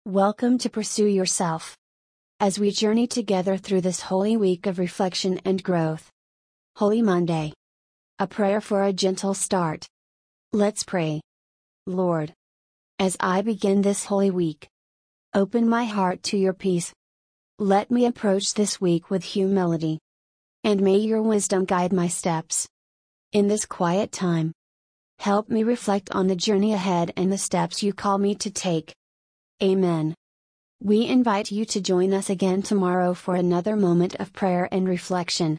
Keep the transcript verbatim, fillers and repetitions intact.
Welcome to Pursue Yourself. As we journey together through this holy week of reflection and growth. Holy Monday. A prayer for a gentle start. Let's pray. Lord, as I begin this holy week, open my heart to your peace. Let me approach this week with humility. And may your wisdom guide my steps. In this quiet time, help me reflect on the journey ahead and the steps you call me to take. Amen. We invite you to join us again tomorrow for another moment of prayer and reflection.